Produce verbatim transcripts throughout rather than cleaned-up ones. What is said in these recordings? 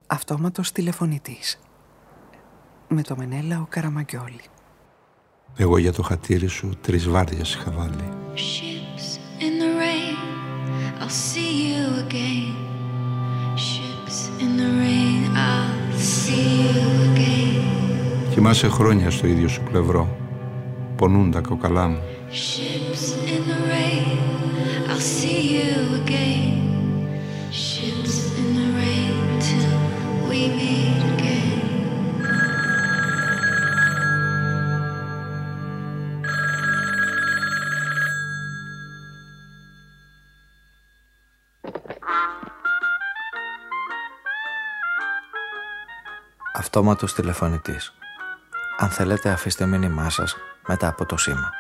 Αυτόματος τηλεφωνητής. Με το Μενέλαο Καραμαγκιόλη. Εγώ για το χατήρι σου τρεις βάρδιες είχα βάλει. Ships in the rain, I'll see you again. Ships in the rain, I'll see you again. Κοιμάσαι χρόνια στο ίδιο σου πλευρό. Πονούν τα κοκαλά μου. Ships in the rain, I'll see you again. Ships in the rain till we meet again. Αυτόματος τηλεφωνητής. Αν θέλετε, αφήστε μήνυμά σας μετά από το σήμα.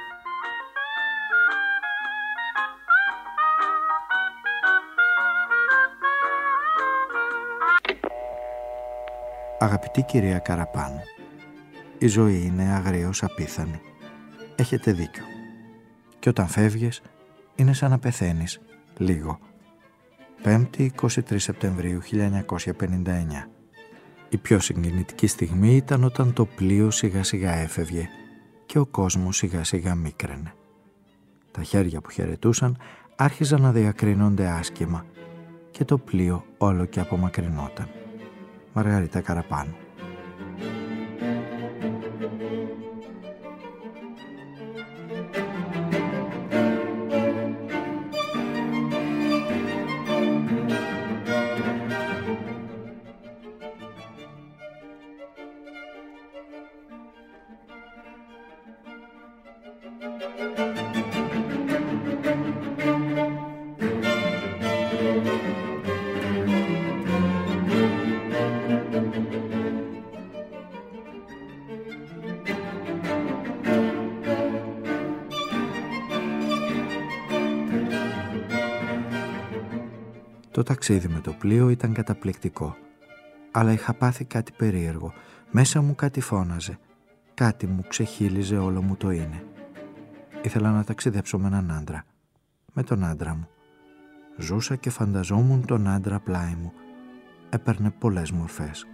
Αγαπητή κυρία Καραπάνου, η ζωή είναι αγριώς απίθανη. Έχετε δίκιο. Και όταν φεύγεις, είναι σαν να πεθαίνεις λίγο. Πέμπτη, εικοστή τρίτη Σεπτεμβρίου χίλια εννιακόσια πενήντα εννιά. Η πιο συγκινητική στιγμή ήταν όταν το πλοίο σιγά σιγά έφευγε και ο κόσμος σιγά σιγά μίκραινε. Τα χέρια που χαιρετούσαν άρχιζαν να διακρίνονται άσχημα και το πλοίο όλο και απομακρυνόταν. Μαργαρίτα Καραπάνου. Το ταξίδι με το πλοίο ήταν καταπληκτικό, αλλά είχα πάθει κάτι περίεργο. Μέσα μου κάτι φώναζε, κάτι μου ξεχύλιζε όλο μου το είναι. Ήθελα να ταξιδέψω με έναν άντρα, με τον άντρα μου. Ζούσα και φανταζόμουν τον άντρα πλάι μου. Έπαιρνε πολλές μορφές.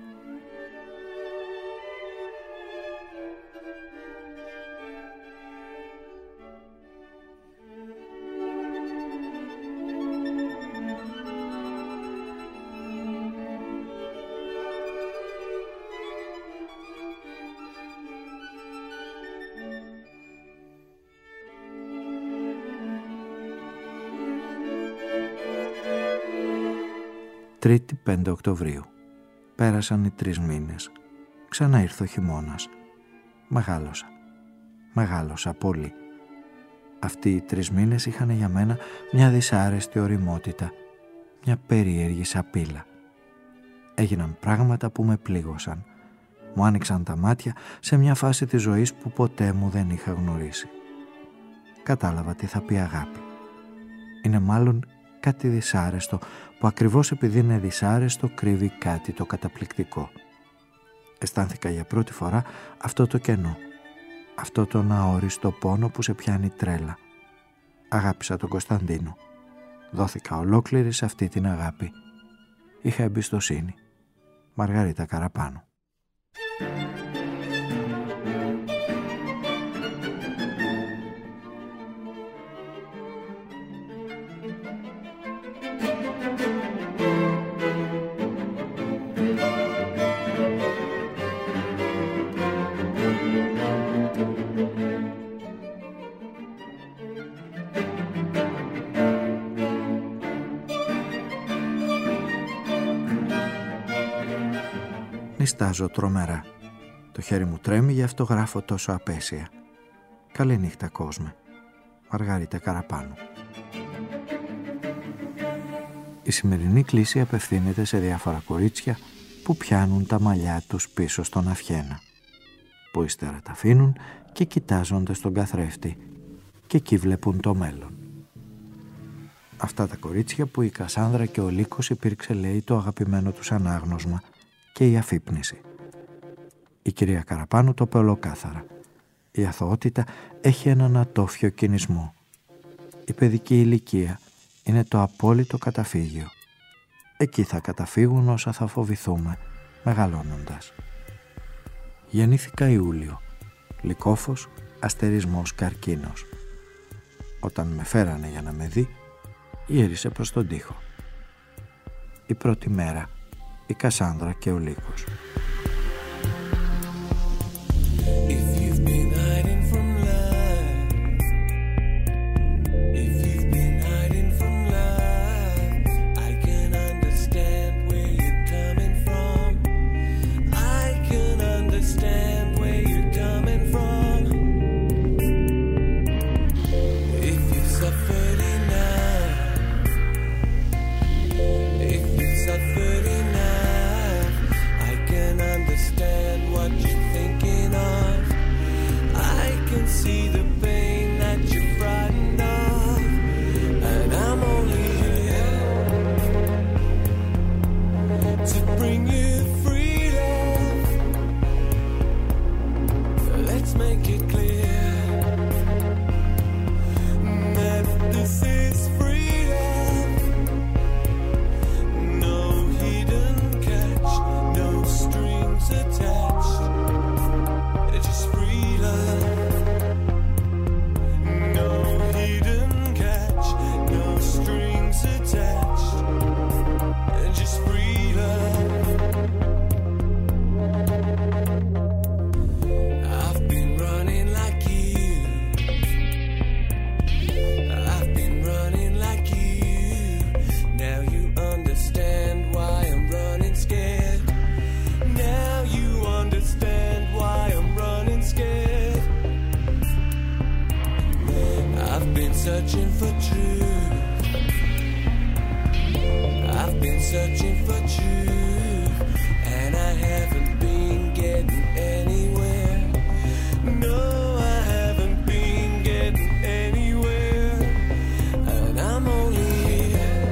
Τρίτη πέντε Οκτωβρίου. Πέρασαν οι τρεις μήνες. Ξανά ήρθε ο χειμώνας. Μεγάλωσα. Μεγάλωσα πολύ. Αυτοί οι τρεις μήνες είχαν για μένα μια δυσάρεστη ωριμότητα. Μια περίεργη σαπίλα. Έγιναν πράγματα που με πλήγωσαν. Μου άνοιξαν τα μάτια σε μια φάση της ζωής που ποτέ μου δεν είχα γνωρίσει. Κατάλαβα τι θα πει αγάπη. Είναι μάλλον κάτι δυσάρεστο που ακριβώς επειδή είναι δυσάρεστο κρύβει κάτι το καταπληκτικό. Αισθάνθηκα για πρώτη φορά αυτό το κενό, αυτό τον αόριστο πόνο που σε πιάνει τρέλα. Αγάπησα τον Κωνσταντίνο. Δόθηκα ολόκληρη σε αυτή την αγάπη. Είχα εμπιστοσύνη. Μαργαρίτα Καραπάνου. Νιστάζω τρομερά. Το χέρι μου τρέμει, γι' αυτό γράφω τόσο απέσια. Καλή νύχτα κόσμε. Μαργαρίτα Καραπάνου. Η σημερινή κλήση απευθύνεται σε διάφορα κορίτσια που πιάνουν τα μαλλιά τους πίσω στον αυχένα, που ύστερα τα αφήνουν και κοιτάζονται στον καθρέφτη και εκεί βλέπουν το μέλλον. Αυτά τα κορίτσια που η Κασάνδρα και ο Λύκος υπήρξε, λέει, το αγαπημένο τους ανάγνωσμα και η αφύπνιση. Η κυρία Καραπάνου το είπε ολοκάθαρα. Η αθωότητα έχει έναν ατόφιο κινησμό. Η παιδική ηλικία είναι το απόλυτο καταφύγιο. Εκεί θα καταφύγουν όσα θα φοβηθούμε μεγαλώνοντας. Γεννήθηκα Ιούλιο. Λυκόφος, αστερισμός, καρκίνος. Όταν με φέρανε για να με δει, γύρισε προς τον τοίχο. Η πρώτη μέρα, η Κασάνδρα και ο Λύκος. Searching for truth. I've been searching for truth, and I haven't been getting anywhere. No, I haven't been getting anywhere, and I'm only here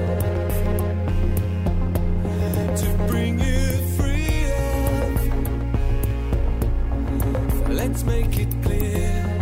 to bring you freedom. Let's make it clear.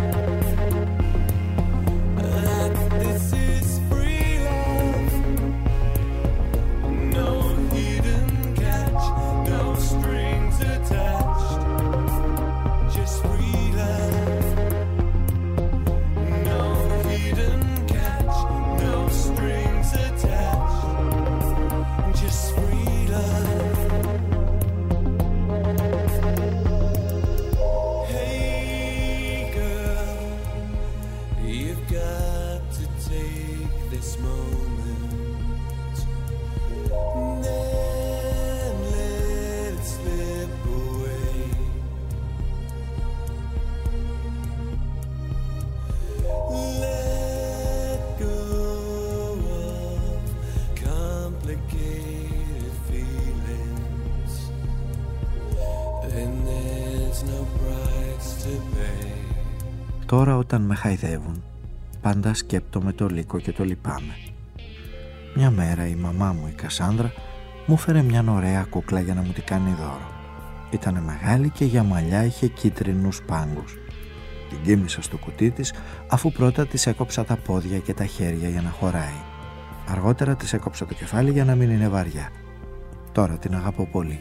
Τώρα όταν με χαϊδεύουν, πάντα σκέπτομαι το Λύκο και το λυπάμαι. Μια μέρα η μαμά μου, η Κασάνδρα, μου φέρε μια ωραία κούκλα για να μου την κάνει δώρο. Ήτανε μεγάλη και για μαλλιά είχε κίτρινους πάγκους. Την κοίμησα στο κουτί της, αφού πρώτα της έκοψα τα πόδια και τα χέρια για να χωράει. Αργότερα της έκοψα το κεφάλι για να μην είναι βαριά. Τώρα την αγαπώ πολύ.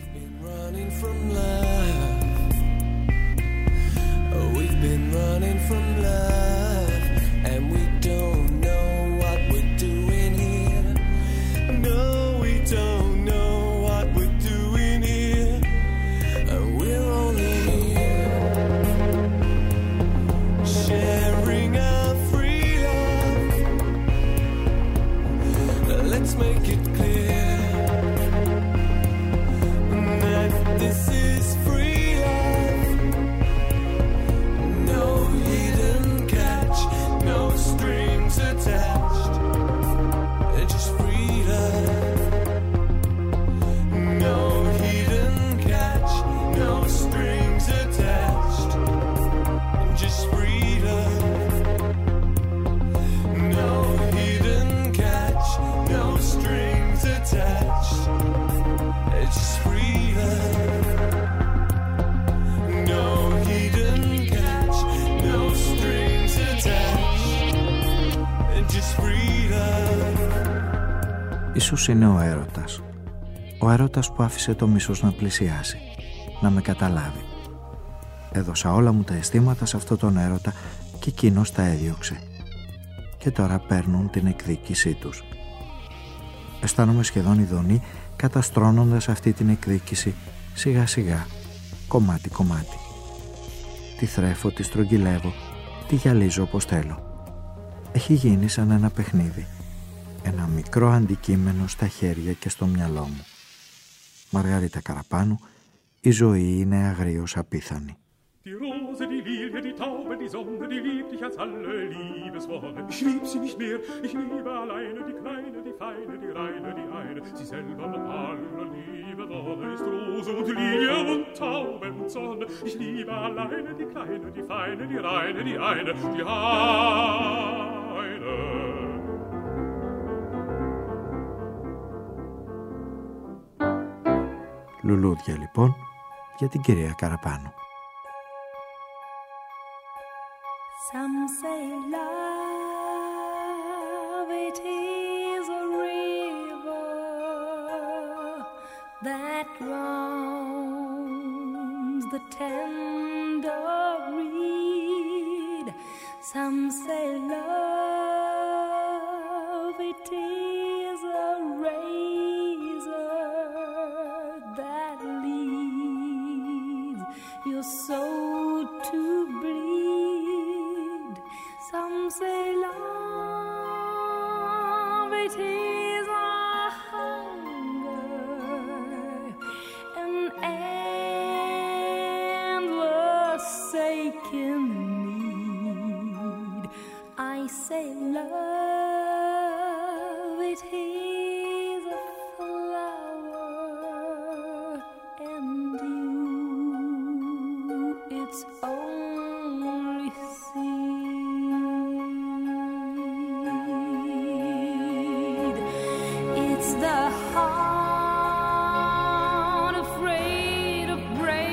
Been running from love, and we don't know what we're doing here. No, we don't know what we're doing here, and we're only here sharing our freedom. Let's make it clear that this is free. Strings attached, and just freedom. No hidden catch, no strings attached, and just freedom. No hidden catch, no strings attached, and just freedom. No hidden catch, no strings attached. Ίσως είναι ο έρωτας, Ο έρωτας που άφησε το μίσος να πλησιάσει, να με καταλάβει. Έδωσα όλα μου τα αισθήματα σε αυτόν τον έρωτα και εκείνος τα έδιωξε. Και τώρα παίρνουν την εκδίκησή τους. Αισθάνομαι σχεδόν ειδονή καταστρώνοντας αυτή την εκδίκηση σιγά σιγά, κομμάτι κομμάτι. Τη θρέφω, τη στρογγυλεύω, τη γυαλίζω όπως θέλω. Έχει γίνει σαν ένα παιχνίδι. Ένα μικρό αντικείμενο στα χέρια και στο μυαλό μου. Μαργαρίτα Καραπάνου, η ζωή είναι αγρίως απίθανη. Die Rose, die Lilie, die Taube, die Sonne, die liebt dich als alle Liebesworte. Ich lieb sie nicht mehr, ich liebe alleine die Kleine, die Feine, die Reine, die eine. Sie selber mit aller Liebe Wonne ist Rose und Lilie und Taube und Sonne. Ich liebe alleine die Kleine, die Feine, die Reine, die eine, die eine. Λουλούδια λοιπόν για την κυρία Καραπάνου. Some say love, it is a river that roams the tender reed. Some say love, it is a razor that leads your soul to bleed. Some say love, it is a hunger, an endless aching need. I say love, it is a flower, and you, its only seed. It's the heart afraid of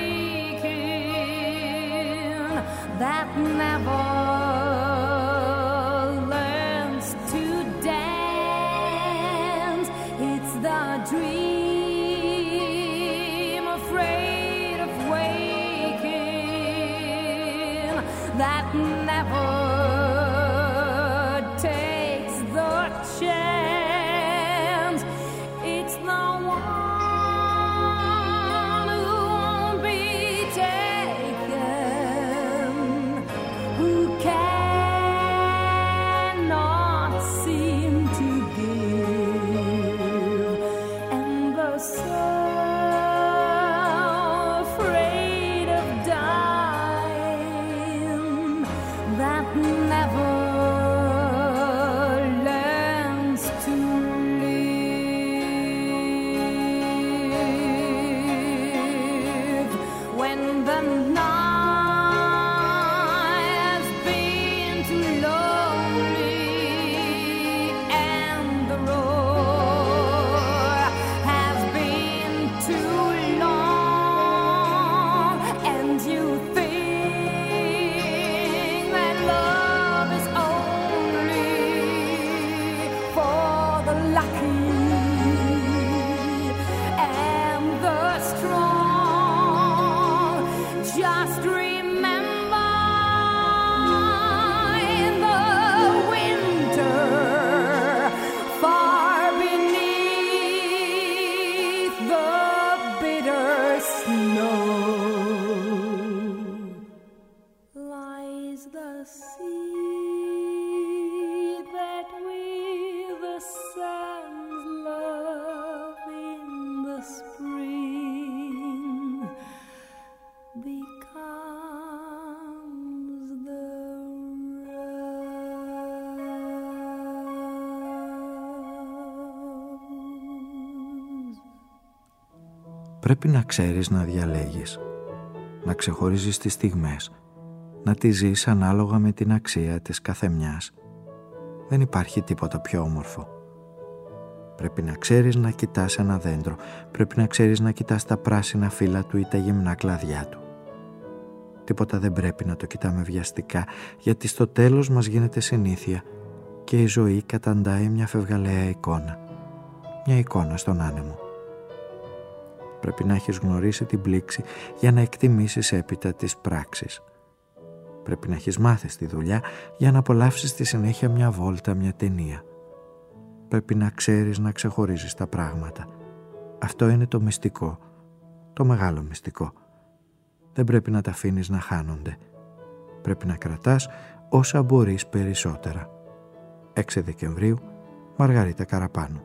breaking that never learns to dance. It's the dream afraid of waking that never takes the chance. It's the one who won't be taken, who cannot seem to give, and the soul afraid of dying that never learns to live. When the night has been too lonely and the road has been too long, and you think that love is only for the lucky and the strong. Just remember, in the winter, far beneath the bitter snow, lies the seed that with the sun's love in the spring becomes the rose. Πρέπει να ξέρεις να διαλέγεις, να ξεχωρίζεις τις στιγμές, να τις ζεις ανάλογα με την αξία της καθεμιάς. Δεν υπάρχει τίποτα πιο όμορφο. Πρέπει να ξέρεις να κοιτάς ένα δέντρο, πρέπει να ξέρεις να κοιτάς τα πράσινα φύλλα του ή τα γυμνά κλαδιά του. Τίποτα δεν πρέπει να το κοιτάμε βιαστικά, γιατί στο τέλος μας γίνεται συνήθεια και η ζωή καταντάει μια φευγαλαία εικόνα. Μια εικόνα στον άνεμο. Πρέπει να έχεις γνωρίσει την πλήξη για να εκτιμήσεις έπειτα τις πράξεις. Πρέπει να έχεις μάθει στη δουλειά για να απολαύσεις στη συνέχεια μια βόλτα, μια ταινία. Πρέπει να ξέρεις να ξεχωρίζεις τα πράγματα. Αυτό είναι το μυστικό, το μεγάλο μυστικό. Δεν πρέπει να τα αφήνεις να χάνονται. Πρέπει να κρατάς όσα μπορείς περισσότερα. έξι Δεκεμβρίου, Μαργαρίτα Καραπάνου.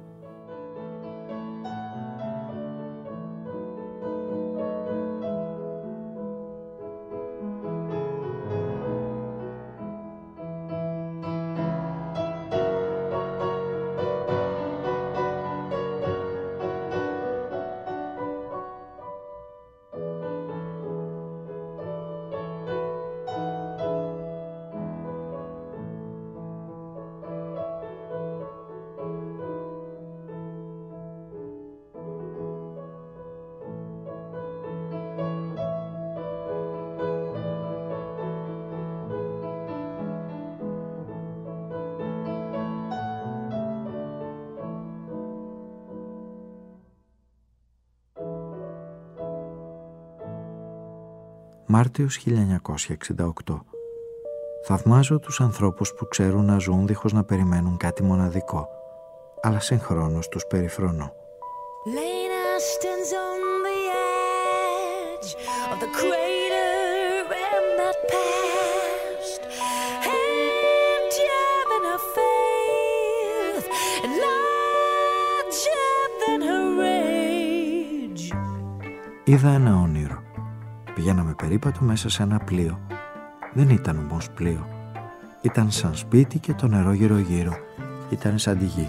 Μάρτιος χίλια εννιακόσια εξήντα οκτώ. Θαυμάζω τους ανθρώπους που ξέρουν να ζουν δίχως να περιμένουν κάτι μοναδικό, αλλά συγχρόνως τους περιφρονώ. Lena stands on the edge of the crater and that past, emptier than her faith and larger than her rage. Είδα ένα όνειρο. Πηγαίναμε περίπατο μέσα σε ένα πλοίο. Δεν ήταν όμως πλοίο. Ήταν σαν σπίτι και το νερό γύρω γύρω. Ήταν σαν τη γη.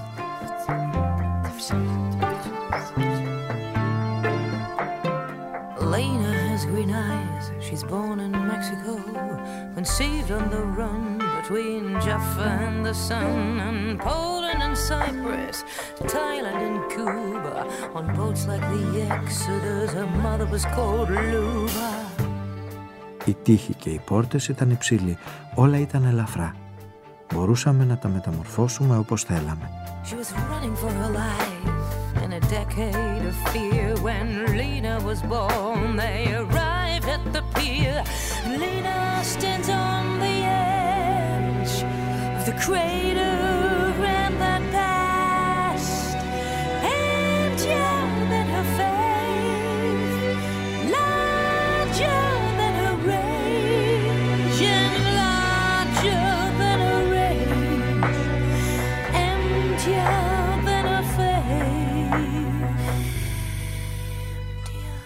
Lena has green eyes. She's born in Mexico, conceived on the run between Jaffa and the sun, and Poland and Cyprus, Thailand and Cuba. On boats like the Exodus, her mother was called Luba. Οι τοίχοι και οι πόρτες ήταν υψηλοί. Όλα ήταν ελαφρά. Μπορούσαμε να τα μεταμορφώσουμε όπως θέλαμε. She was running for her life in a decade of fear. When Lena was born, they arrived at the pier. Lena stands on the edge of the crater and that past, emptier than her faith, larger than her rage, and larger than her rage, emptier than her faith, emptier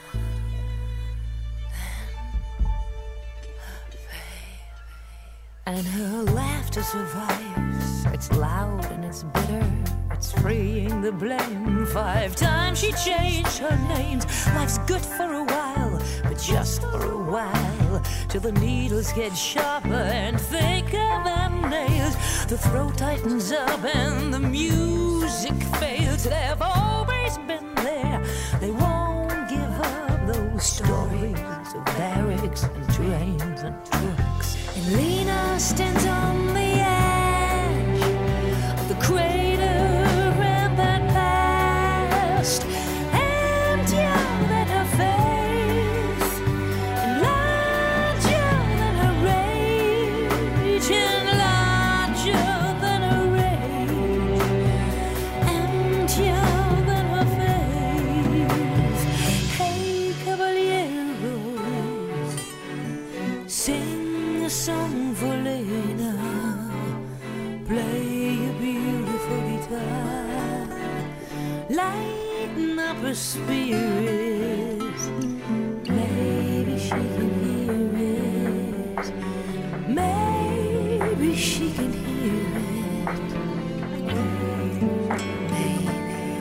than her faith. And her laughter survives. It's loud and it's bitter. It's freeing the blame. Five times she changed her names. Life's good for a while, but just for a while, till the needles get sharper and thicker than nails. The throat tightens up and the music fails. They've always been there. They won't give up those stories of barracks and trains and trucks. And Lena stands on the edge of the crater and that past, emptier than her faith and larger than her rage, and larger than her rage, emptier than her faith. Hey, caballeros, sing a song for Lena, play a beautiful guitar, lighten up her spirits, maybe she can hear it, maybe she can hear it, maybe.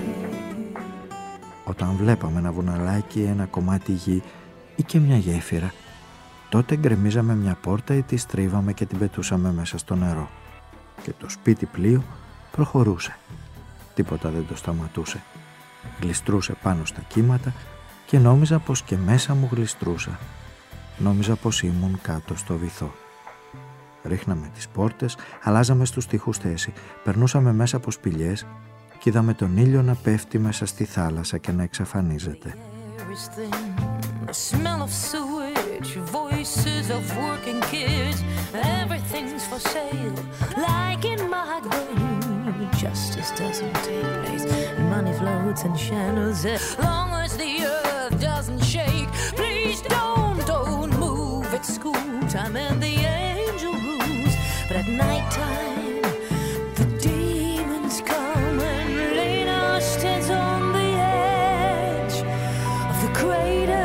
Όταν βλέπαμε ένα βουναλάκι, ένα κομμάτι γη ή και μια γέφυρα, τότε γκρεμίζαμε μια πόρτα ή τη στρίβαμε και την πετούσαμε μέσα στο νερό. Και το σπίτι πλοίο προχωρούσε. Τίποτα δεν το σταματούσε. Γλιστρούσε πάνω στα κύματα και νόμιζα πως και μέσα μου γλιστρούσα. Νόμιζα πως ήμουν κάτω στο βυθό. Ρίχναμε τις πόρτες, αλλάζαμε στους τοίχους θέση, περνούσαμε μέσα από σπηλιές και είδαμε τον ήλιο να πέφτει μέσα στη θάλασσα και να εξαφανίζεται. everything. The smell of sewage, voices of working kids. Everything's for sale, like in my brain. Justice doesn't take place, money floats in channels. As long as the earth doesn't shake, please don't, don't move. It's school time and the angel rules. But at night time, the demons come and lay our stands on the edge of the crater.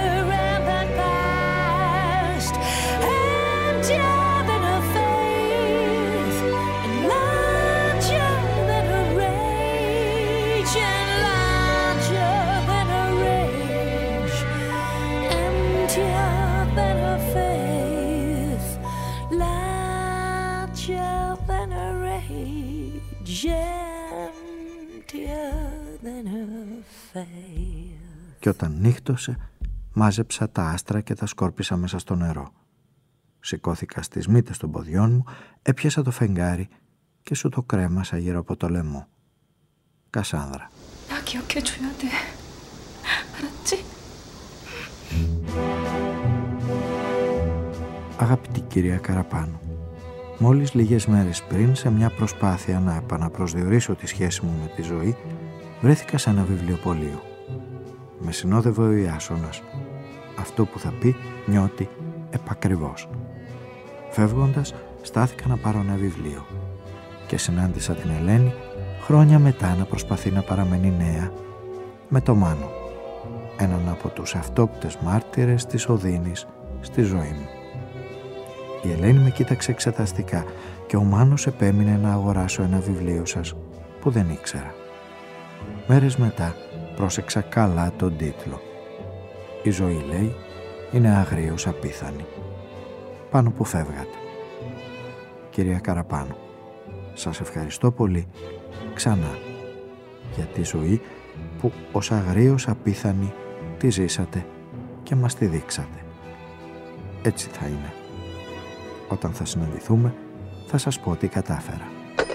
Και όταν νύχτωσε, μάζεψα τα άστρα και τα σκόρπισα μέσα στο νερό. Σηκώθηκα στις μύτες των ποδιών μου, έπιασα το φεγγάρι και σου το κρέμασα γύρω από το λαιμό. Κασάνδρα. Αγαπητή κυρία Καραπάνου, μόλις λίγες μέρες πριν, σε μια προσπάθεια να επαναπροσδιορίσω τη σχέση μου με τη ζωή, βρέθηκα σε ένα βιβλιοπωλείο. Με συνόδευε ο Ιάσονας. Αυτό που θα πει νιώτη επακριβώς. Φεύγοντας, στάθηκα να πάρω ένα βιβλίο και συνάντησα την Ελένη χρόνια μετά να προσπαθεί να παραμένει νέα με το Μάνο, έναν από τους αυτόπτες μάρτυρες της οδύνης στη ζωή μου. Η Ελένη με κοίταξε εξεταστικά και ο Μάνος επέμεινε να αγοράσω ένα βιβλίο σας που δεν ήξερα. Μέρες μετά πρόσεξα καλά τον τίτλο. Η ζωή, λέει, είναι αγρίως απίθανη. Πάνω που φεύγατε. Κυρία Καραπάνου, σας ευχαριστώ πολύ ξανά για τη ζωή που ως αγρίως απίθανη τη ζήσατε και μας τη δείξατε. Έτσι θα είναι. Όταν θα συναντηθούμε θα σας πω τι κατάφερα.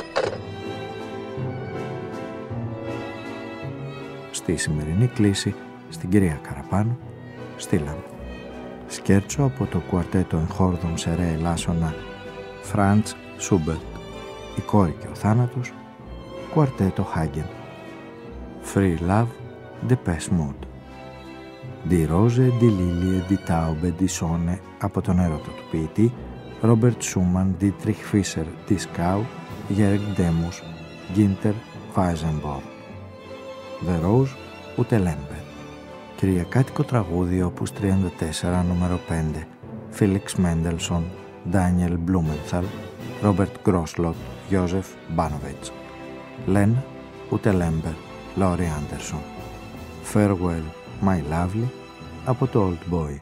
Στη σημερινή κλήση στην κυρία Καραπάνου στείλαμε σκέρτσο από το κουαρτέτο εγχόρδων σε ρε ελάσσονα Φραντς Σούμπερτ, η κόρη και ο θάνατος, κουαρτέτο Χάγκεν, Free Love, Depeche Mode, Die Rose, Die Lilie, Die Taube, Die Sonne από τον έρωτα του ποιητή Ρόμπερτ Σούμαν, Dietrich Fischer, Die Skau, Jörg Demus, Günther Weizenborn. The Rose, ούτε Λέμπερ. Κυριακάτικο τραγούδι οπούς τριάντα τέσσερα νούμερο πέντε, Φίλιξ Μέντελσον, Ντάνιελ Μπλούμενθαλ, Ρόμπερτ Γκρόσλοτ, Γιώζεφ Μπάνοβιτς. Λεν, ούτε Λέμπερ, Λόρι Άντερσον. Farewell, My Lovely από το Old Boy.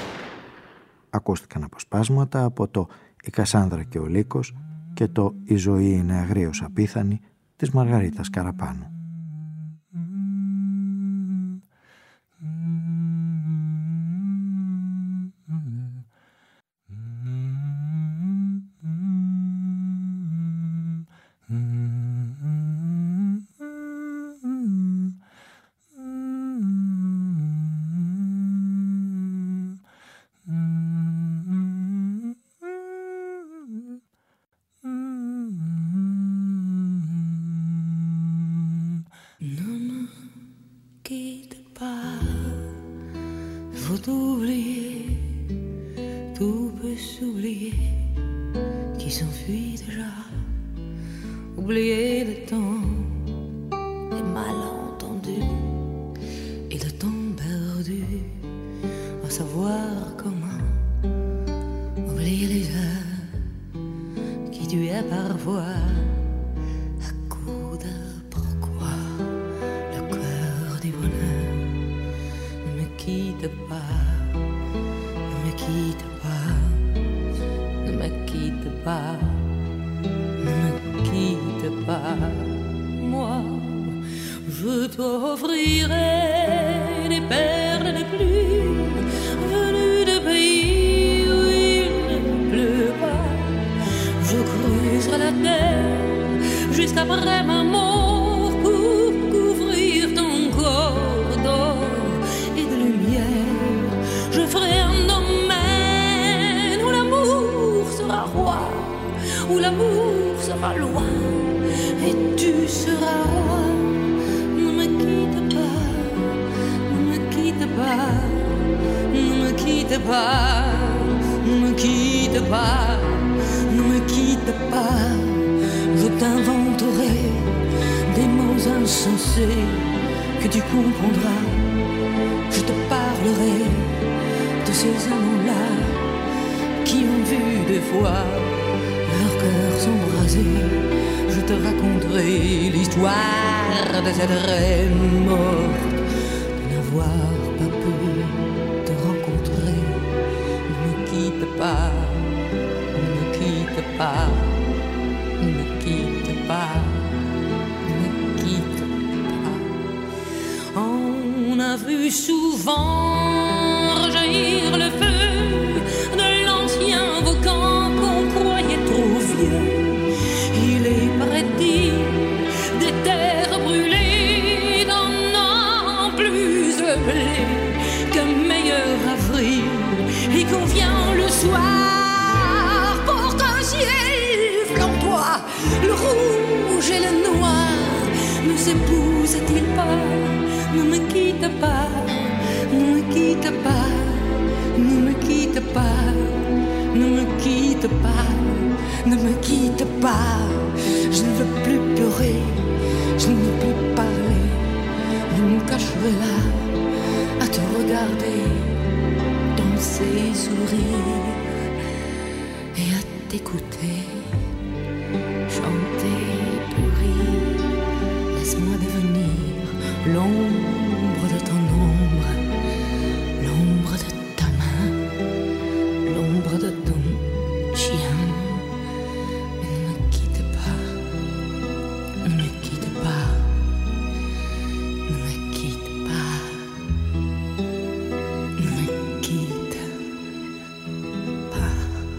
Ακούστηκαν αποσπάσματα από το «Η Κασάνδρα και ο Λύκος» και το «Η ζωή είναι αγρίως απίθανη» της Μαργαρίτας Καραπάνου. Jusqu'après ma mort pour couvrir ton corps d'or et de l'amour sera loin et tu seras roi. Ne me quitte pas, ne me quitte pas, ne me quitte pas, ne me quitte pas, ne me quitte pas. Je t'inventerai des mots insensés que tu comprendras. Je te parlerai de ces amants-là qui ont vu des fois leur cœur s'embraser. Je te raconterai l'histoire de cette reine morte, de n'avoir pas pu te rencontrer. Ne me quitte pas, ne me quitte pas, ne me quitte pas, ne me quitte pas. On a vu souvent rejaillir le feu de l'ancien volcan qu'on croyait trop vieux. Il est prédit des terres brûlées d'un an plus blé qu'un meilleur avril. Et qu'on vient le soir porte un ciel flamboie, le rouge et le noir. Ne s'épousent-ils pas? Ne me quitte pas, ne me quitte pas, ne me quitte pas, ne me quitte pas, ne me quitte pas. Je ne veux plus pleurer, je ne veux plus parler. Je me cacherai là à te regarder, danser, sourire et à t'écouter, chanter, pleurer. Laisse-moi devenir l'ombre de ton ombre, l'ombre de ta main, l'ombre de ton chien. Mais ne me quitte pas, ne me quitte pas, ne me quitte pas, ne me quitte pas.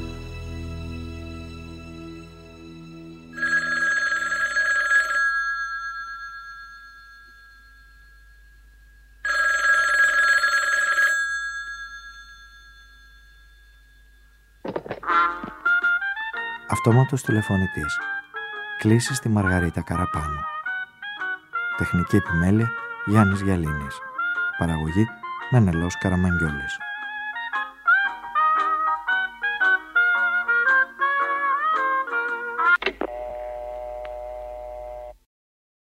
Αυτόματος τηλεφωνητής. Κλείσει στη Μαργαρίτα Καραπάνου. Τεχνική επιμέλεια Γιάννης Γιαλίνης. Παραγωγή Μενελός Καραμαγγιόλης.